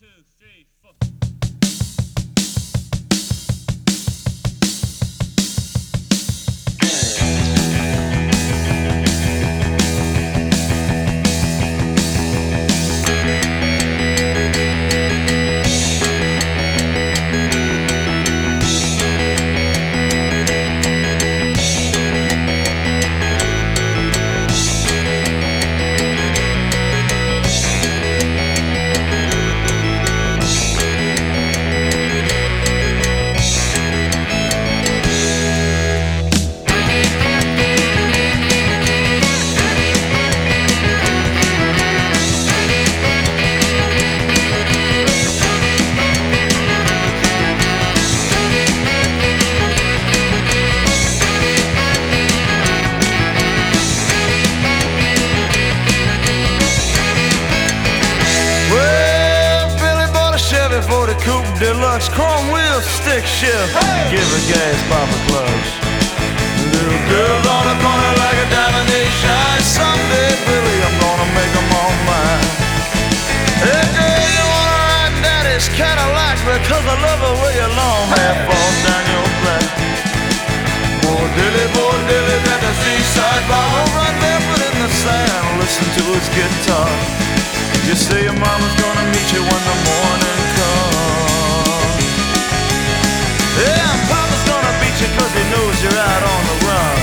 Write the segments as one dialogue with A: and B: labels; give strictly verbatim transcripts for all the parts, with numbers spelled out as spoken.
A: forty Coupe Deluxe, chrome wheel, stick shift. Hey! Give a gas, pop a clutch. Little girls on the corner like a diamond, they shine. Someday, Billy, I'm gonna make them all mine. Hey, girl, you wanna ride daddy's Cadillac because I love the way your long hair falls down your back. Poor Dilly, poor Dilly's at the seaside bar, right barefoot in the sand, listen to his guitar. You say your mama's gonna meet you when the morning comes. Yeah, Papa's gonna beat you cause he knows you're out on the run.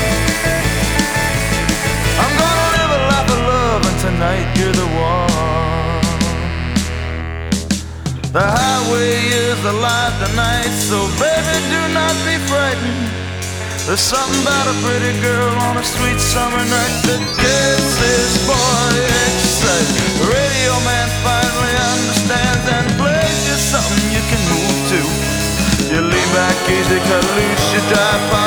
A: I'm gonna live a life of love and tonight you're the one. The highway is the light tonight, so baby do not be frightened. There's something about a pretty girl on a sweet summer night that gets this boy excited. The radio man finally understands and plays you something you can move to. You lean back easy, cut loose, you drive by